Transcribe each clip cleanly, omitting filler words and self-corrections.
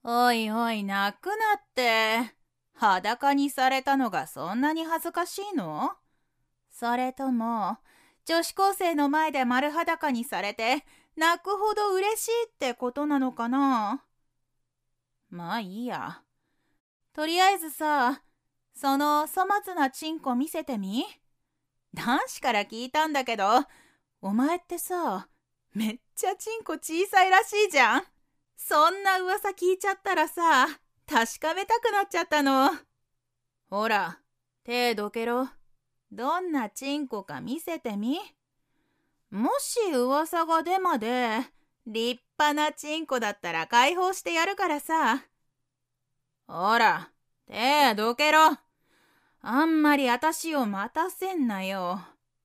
おいおい、泣くなって。裸にされたのがそんなに恥ずかしいの？それとも、女子高生の前で丸裸にされて泣くほど嬉しいってことなのかな？まあいいや。とりあえずさ、その粗末なチンコ見せてみ。男子から聞いたんだけど、お前ってさ、めっちゃチンコ小さいらしいじゃん。そんな噂聞いちゃったらさ、確かめたくなっちゃったの。ほら、手どけろ。どんなチンコか見せてみ。もし噂が出まで、立派なチンコだったら解放してやるからさ。ほら、手どけろ。あんまり私を待たせんなよ。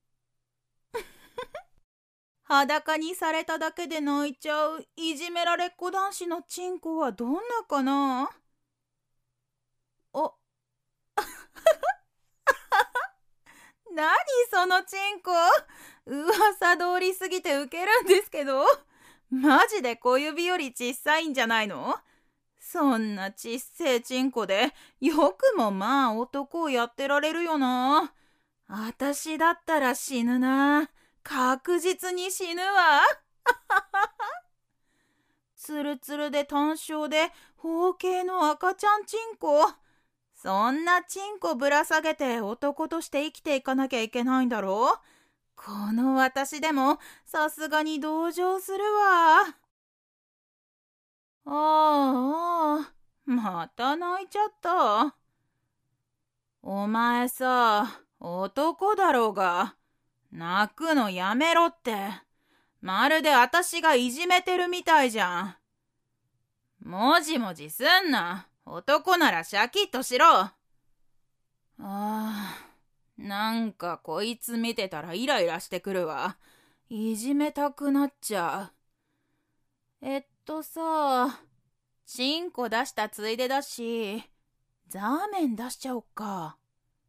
裸にされただけで泣いちゃういじめられっ子男子のチンコはどんなかな？お、何そのチンコ？噂通りすぎてウケるんですけど。マジで小指より小さいんじゃないの？そんなちっせえチンコでよくもまあ男をやってられるよな。あたしだったら死ぬな。確実に死ぬわ。ツルツルで単焦で包茎の赤ちゃんチンコ。そんなチンコぶら下げて男として生きていかなきゃいけないんだろう。この私でもさすがに同情するわ。ああ、また泣いちゃった。お前さ、男だろうが。泣くのやめろって。まるで私がいじめてるみたいじゃん。もじもじすんな。男ならシャキッとしろ。なんかこいつ見てたらイライラしてくるわ。いじめたくなっちゃう。さ、チンコ出したついでだし、ザーメン出しちゃおっか。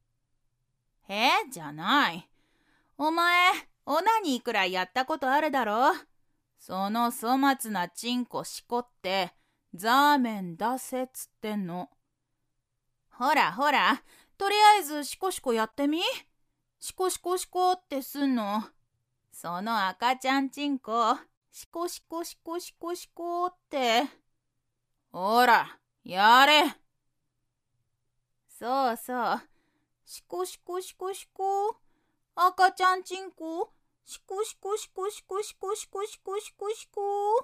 じゃない。お前、オナニーくらいやったことあるだろ？その粗末なチンコしこって、ザーメン出せっつってんの。ほらほら、とりあえずシコシコやってみ。シコシコシコってすんの。その赤ちゃんチンコ、シコシコシコシコシコって。ほら、やれ。そうそう。シコシコシコシコ。赤ちゃんチンコ、シコシコシコシコシコシコシコシコシコ。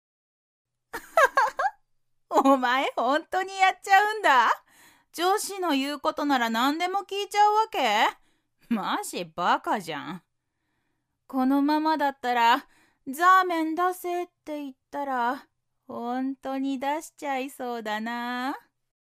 お前ほんとにやっちゃうんだ。女子の言うことなら何でも聞いちゃうわけ？マジバカじゃん。このままだったら、ザーメン出せって言ったら、ほんとに出しちゃいそうだな。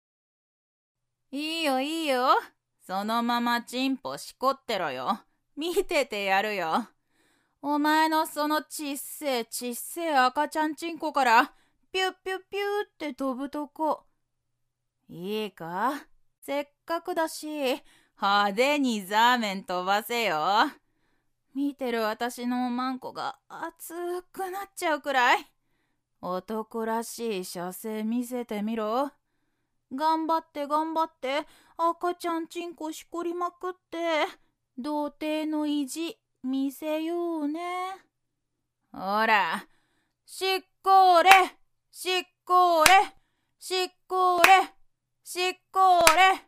いいよいいよ。そのままチンポしこってろよ。見ててやるよ。お前のそのちっせえちっせえ赤ちゃんチンコからピュッピュッピューって飛ぶとこ。いいか？せっかくだし派手にザーメン飛ばせよ。見てる私のおまんこが熱くなっちゃうくらい。男らしい射精見せてみろ。頑張って頑張って赤ちゃんチンコしこりまくって童貞の意地見せようね。ほら、しっこれ、しっこれ、しっこれ、しっこれ。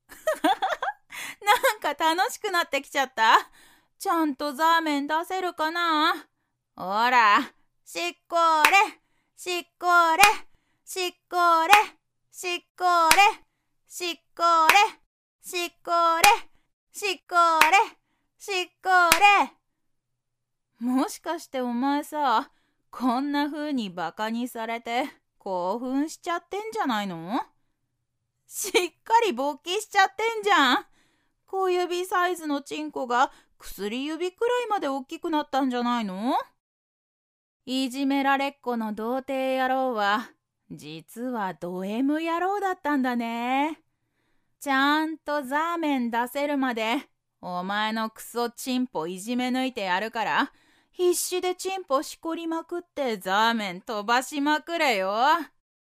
なんか楽しくなってきちゃった。ちゃんとザーメン出せるかな？ほら、しっこれ、しっこれ、しっこれ、しっこれ、しっこれ、しっこれ、しっこれ、しっこれ。もしかしてお前さ、こんな風にバカにされて興奮しちゃってんじゃないの？しっかり勃起しちゃってんじゃん。小指サイズのチンコが薬指くらいまで大きくなったんじゃないの？いじめられっ子の童貞野郎は実はド M 野郎だったんだね。ちゃんとザーメン出せるまでお前のクソチンポいじめ抜いてやるから必死でチンポしこりまくってザーメン飛ばしまくれよ。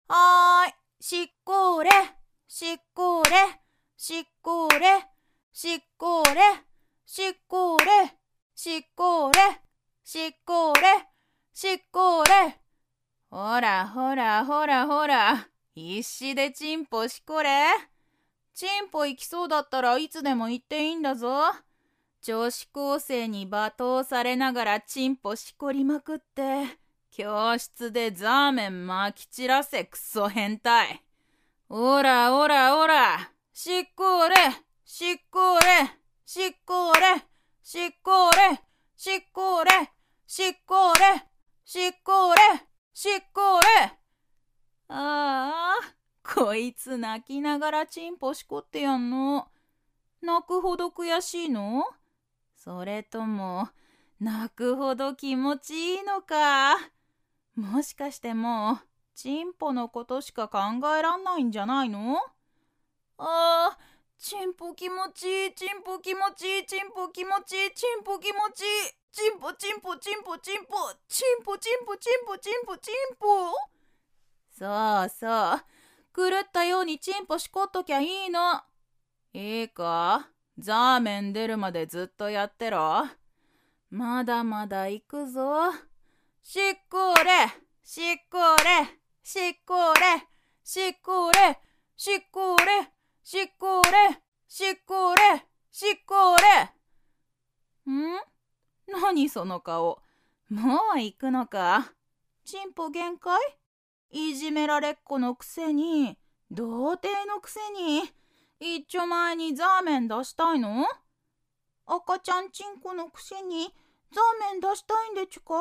はーい、しっこれ、しっこれ、しっこれ、しっこれ、しっこれ、しっこれ、しっこれ、しっこれ。ほらほらほらほら、必死でチンポしこれ。チンポ行きそうだったらいつでも行っていいんだぞ。女子高生に罵倒されながらチンポしこりまくって、教室でザーメンまき散らせクソ変態。おらおらおら、しっこれ、しっこれ、しっこれ、しっこれ、しっこれ、しっこれ、しっこれ、しっこれ。ああ、こいつ泣きながらチンポしこってやんの。泣くほど悔しいの？それとも、泣くほど気持ちいいのか。もしかしてもう、チンポのことしか考えらんないんじゃないの？あー、チンポ気持ちいい、チンポ気持ちいい、チンポ気持ちいい、チンポ気持ちいい、チンポチンポチンポチンポ、チンポチンポチンポチンポチンポ。そうそう、狂ったようにチンポしこっときゃいいの。いいか、ザーメン出るまでずっとやってろ。まだまだ行くぞ。しっこれ、しっこれ、しっこれ、しっこれ、しっこれ、しっこれ、しっこれ、しっこれ。何その顔。もう行くのか。チンポ限界？いじめられっ子のくせに、童貞のくせに、一丁前にザーメン出したいの？赤ちゃんチンコのくせにザーメン出したいんでちゅか？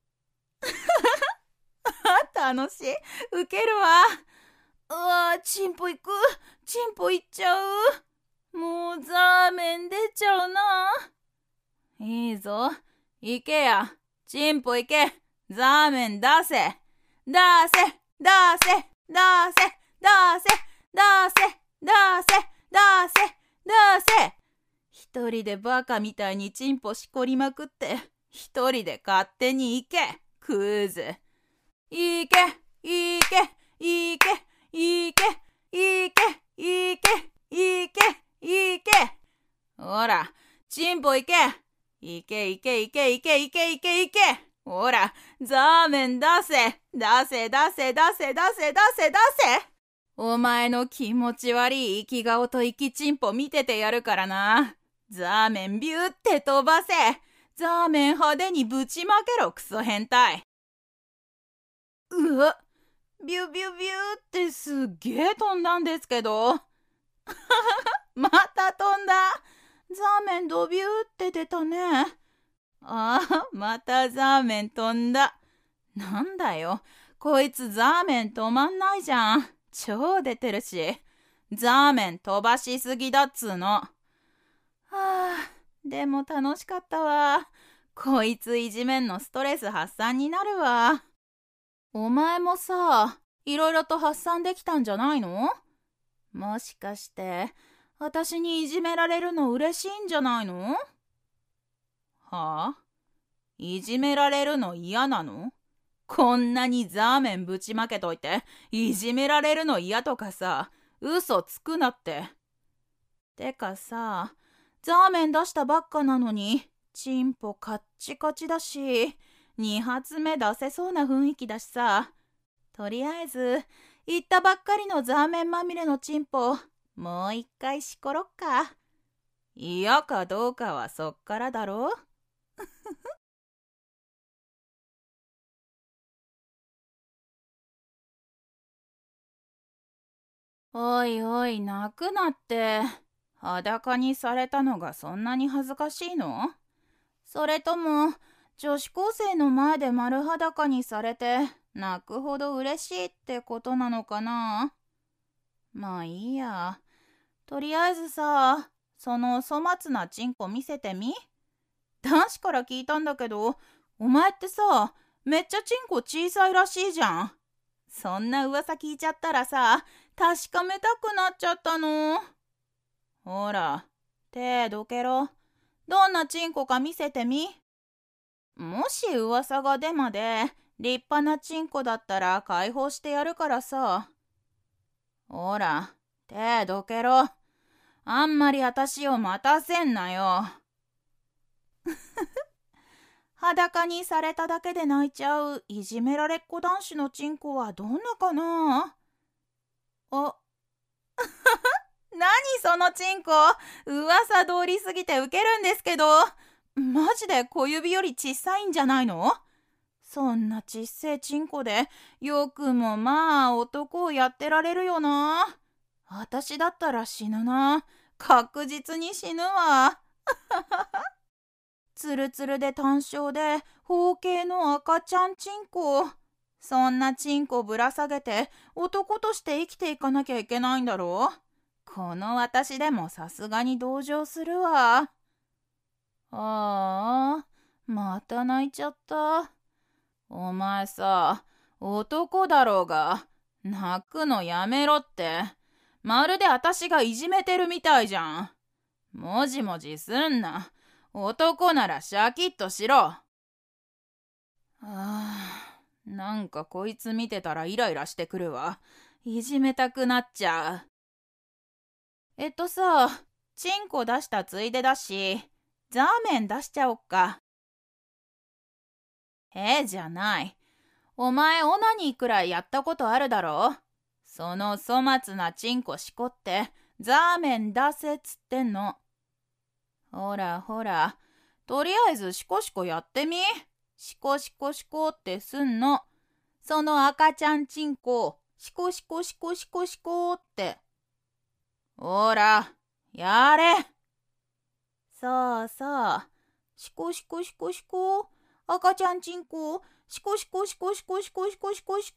楽しい。ウケるわ。うわ、チンポ行く。チンポ行っちゃう。もうザーメン出ちゃうな。いいぞ。行けや。チンポ行け。ザーメン出せ。出せ。出せ。出せ。出せ。出せ。出せ。出せ。出せ。一人でバカみたいにチンポしこりまくって、一人で勝手に行け。クズ。行け。行け。行け。行け。行け。行け。行け。行け。ほら、チンポ行け。行け行け行け行け行け行け行け。ほら、ザーメン出せ。出せ出せ出せ出せ出せ出せ。お前の気持ち悪い生き顔と生きチンポ見ててやるからな。ザーメンビューって飛ばせ。ザーメン派手にぶちまけろクソ変態。うわ、ビュビュビューってすっげー飛んだんですけど。また飛んだ。ザーメンドビューって出たね。ああ、またザーメン飛んだ。なんだよ、こいつザーメン止まんないじゃん。超出てるし。ザーメン飛ばしすぎだっつーの。はあ、でも楽しかったわ。こいついじめんのストレス発散になるわ。お前もさ、いろいろと発散できたんじゃないの？もしかして、私にいじめられるの嬉しいんじゃないの？はあ？いじめられるの嫌なの？こんなにザーメンぶちまけといて、いじめられるの嫌とかさ、嘘つくなって。てかさ、ザーメン出したばっかなのに、チンポカッチカチだし、2発目出せそうな雰囲気だしさ。とりあえず、言ったばっかりのザーメンまみれのチンポ、もう一回しころっか。嫌かどうかはそっからだろ。おいおい、泣くなって。裸にされたのがそんなに恥ずかしいの？それとも、女子高生の前で丸裸にされて泣くほど嬉しいってことなのかな？まあいいや。とりあえずさ、その粗末なチンコ見せてみ。男子から聞いたんだけど、お前ってさ、めっちゃチンコ小さいらしいじゃん。そんな噂聞いちゃったらさ、確かめたくなっちゃったの。ほら、手どけろ。どんなチンコか見せてみ。もし噂が出まで立派なチンコだったら解放してやるからさ。ほら、手どけろ。あんまり私を待たせんなよ。裸にされただけで泣いちゃういじめられっ子男子のチンコはどんなかな。あ、何そのチンコ。噂通りすぎてウケるんですけど。マジで小指より小さいんじゃないの？そんなちっせえチンコでよくもまあ男をやってられるよな。私だったら死ぬな。確実に死ぬわ。ツルツルで単焦で包茎の赤ちゃんチンコ。そんなチンコぶら下げて男として生きていかなきゃいけないんだろう。この私でもさすがに同情するわ。ああ、また泣いちゃった。お前さ、男だろうが、泣くのやめろって。まるで私がいじめてるみたいじゃん。もじもじすんな。男ならシャキッとしろ。なんかこいつ見てたらイライラしてくるわ。いじめたくなっちゃう。さ、チンコ出したついでだし、ザーメン出しちゃおっか。じゃない。お前オナニーくらいやったことあるだろ。その粗末なチンコしこってザーメン出せっつってんの。ほらほら、とりあえずシコシコやってみ。シコシコシコってすんの。その赤ちゃんチンコ、シコシコシコシコシコって。ほら、やれ。そうそう。シコシコシコシコ。赤ちゃんチンコ、シコシコシコシコシコシコシコシコ。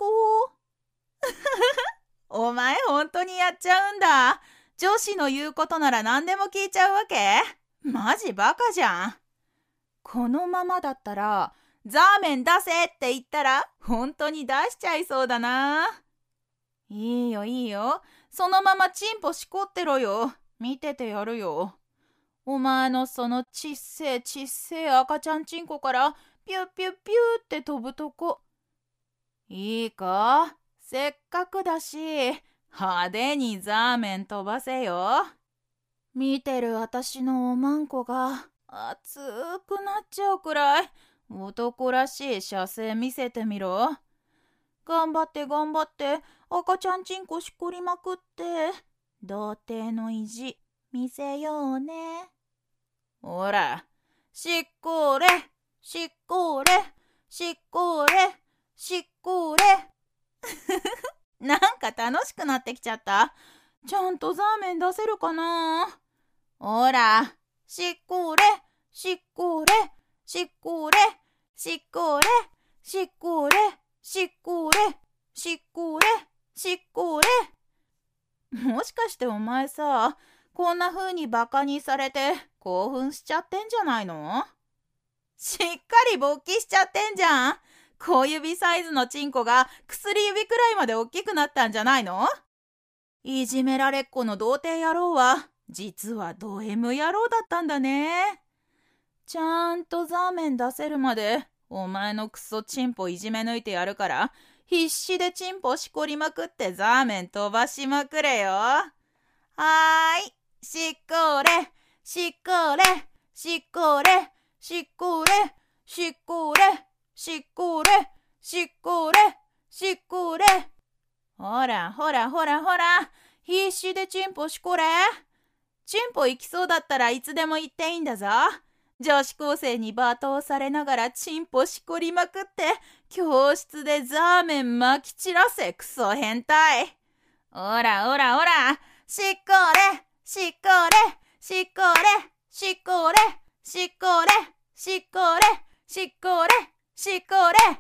お前本当にやっちゃうんだ。女子の言うことなら何でも聞いちゃうわけ？マジバカじゃん。このままだったら、ザーメン出せって言ったら本当に出しちゃいそうだな。いいよいいよ。そのままチンポしこってろよ。見ててやるよ。お前のそのちっせえちっせえ赤ちゃんチンコからピュッピュッピューって飛ぶとこ。いいか？せっかくだし派手にザーメン飛ばせよ。見てる私のおまんこが熱くなっちゃうくらい男らしい射精見せてみろ。頑張って頑張って赤ちゃんチンコしこりまくって童貞の意地見せようね。ほら、しっこれしっこれしっこれしっこれ。なんか楽しくなってきちゃった。ちゃんとザーメン出せるかな。ほら、しっこれしっこれしっこれしっこれしっこれしっこれしっこれしっこれ。もしかしてお前さ、こんな風にバカにされて興奮しちゃってんじゃないの？しっかり勃起しちゃってんじゃん。小指サイズのチンコが薬指くらいまで大きくなったんじゃないの？いじめられっ子の童貞野郎は実はド M 野郎だったんだね。ちゃんとザーメン出せるまでお前のクソチンポいじめ抜いてやるから必死でチンポしこりまくってザーメン飛ばしまくれよ。はーい、しっこれしっこれしっこれしっこれしっこれしっこれしっこれしっこれ。ほらほらほらほら、必死でチンポしこれ。チンポ行きそうだったらいつでも行っていいんだぞ。女子高生に罵倒されながらチンポしこりまくって教室でザーメンまき散らせクソ変態。ほらほらほら、しっこれしっこれしっこれしっこれしっこれしっこれしっこれしっこれ。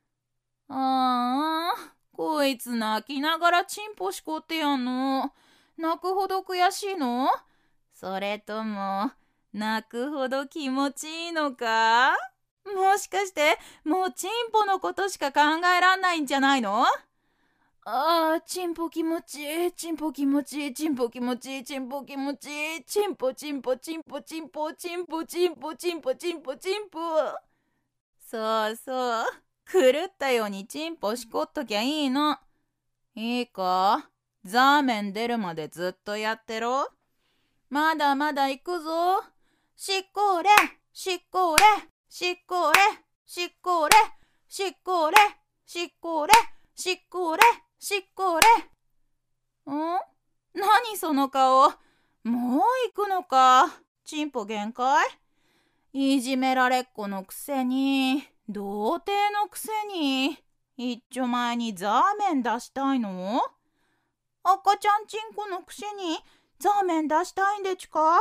こいつ泣きながらチンポしこってやんの。泣くほど悔しいの？それとも泣くほど気持ちいいのか？もしかしてもうチンポのことしか考えらんないんじゃないの？チンポ気持ちいい、チンポ気持ちいい、チンポ気持ちいい、チンポ気持ちいい、チンポチンポチンポチンポチンポチンポチンポチンポチンポ。そうそう、 狂ったようにチンポしこっときゃいいの。いいか、ザーメン出るまでずっとやってろ。まだまだ行くぞ。しっこれ、しっこれ、しっこれ、しっこれ、しっこれ、しっこれ、しっこれ、しっこれ。何その顔。もう行くのか。チンポ限界？いじめられっ子のくせに、童貞のくせに、一丁前にザーメン出したいの？赤ちゃんチンコのくせにザーメン出したいんでちか？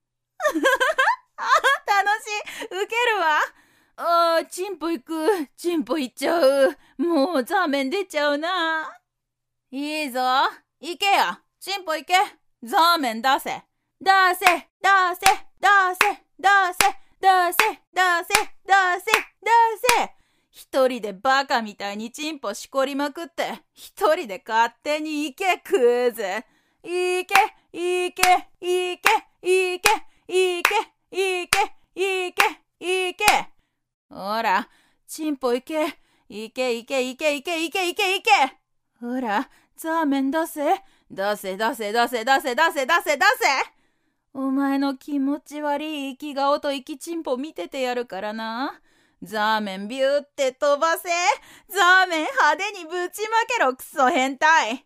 楽しい、ウケるわ。チンポ行く、チンポ行っちゃう。もうザーメン出ちゃうな。いいぞ、行けや、チンポ行け。ザーメン出せ。出せ、出せ、出せ、出せ、出せ、出せ、出せ、出せ。一人でバカみたいにチンポしこりまくって、一人で勝手に行け、クーズ。行け、行け、行け、行け、行け、行け、行け、行け。ほら、チンポ行け、行け、行け、行け、行け、行け、行け、行け。ほら、ザーメン出せ、出せ、出せ、出せ、出せ、出せ、出せ、出せ。お前の気持ち悪い生き顔と生きチンポ見ててやるからな。ザーメンビューって飛ばせ。ザーメン派手にぶちまけろ、クソ変態。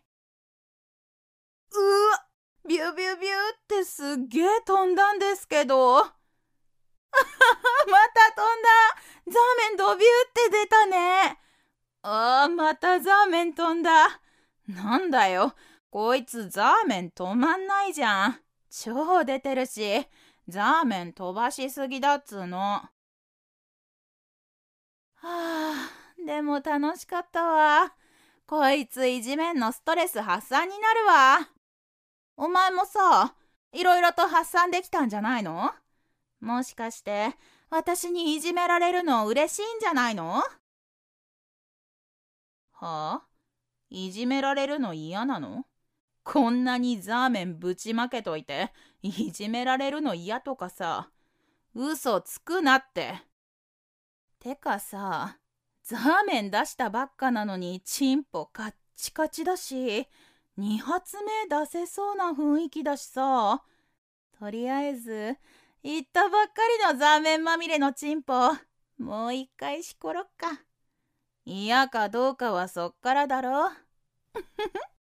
うわ、ビュービュービューってすっげえ飛んだんですけど。また飛んだ。ザーメンドビューって出たね。またザーメン飛んだ。なんだよ、こいつザーメン止まんないじゃん。超出てるし、ザーメン飛ばしすぎだっつーの。でも楽しかったわ。こいついじめんのストレス発散になるわ。お前もさ、いろいろと発散できたんじゃないの？もしかして私にいじめられるの嬉しいんじゃないの？はあ？いじめられるの嫌なの？こんなにザーメンぶちまけといていじめられるの嫌とかさ、嘘つくなって。てかさ、ザーメン出したばっかなのにチンポカッチカチだし、2発目出せそうな雰囲気だしさ、とりあえず言ったばっかりのザーメンまみれのチンポもう一回しころっか。嫌かどうかはそっからだろ。